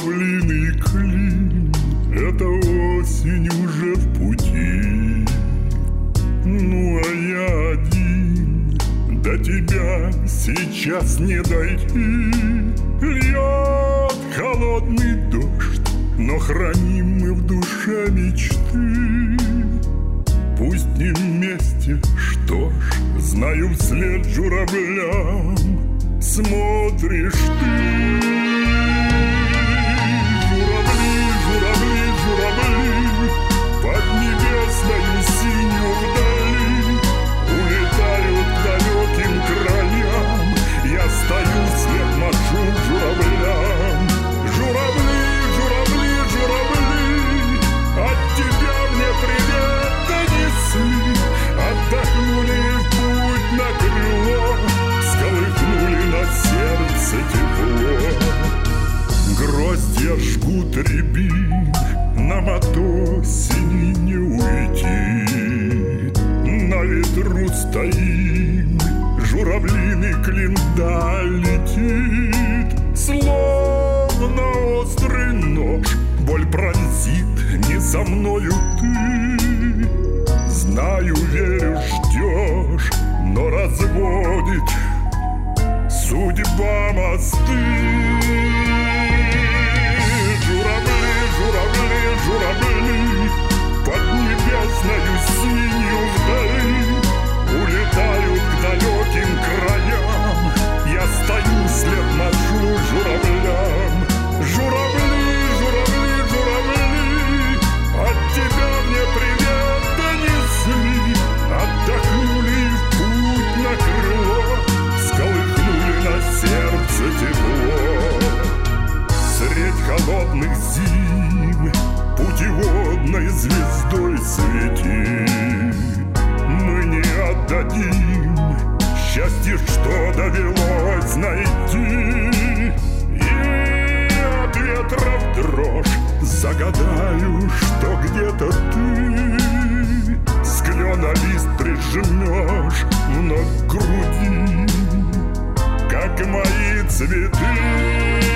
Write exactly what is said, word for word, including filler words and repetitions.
журавлиный клин, эта осень уже в пути. Ну а я один, до тебя сейчас не дойти. Льет холодный дождь, но храним мы в душе мечты. Пусть не вместе, что ж, знаю вслед журавлям смотришь ты. Журавли, журавли, журавли, под небесною синюю вдали улетают к далеким краям. Я стою, вслед машу журавлям. Журавли, журавли, журавли, от тебя мне привет донесли. Отдохнули в путь на крыло, сколыхнули на сердце тепло. Гроздья жгут рябин, нам от осени не уйти. На ветру стоим, журавлиный клин вдаль летит. Словно острый нож, боль пронзит, не со мною ты. Знаю, верю, ждешь, но разводит судьба мосты. Журавли, журавли, журавли, под небесною синью вдали улетают к далеким краям. Я стою, вслед машу журавлям. Журавли, журавли, журавли, от тебя мне привет донесли. Отдохнули в путь на крыло, сколыхнули на сердце тепло. Средь холодных зим путеводной звездой свети. Мы не отдадим счастье, что довелось найти. И от ветров дрожь загадаю, что где-то ты с клена лист прижмешь вновь к груди, как мои цветы.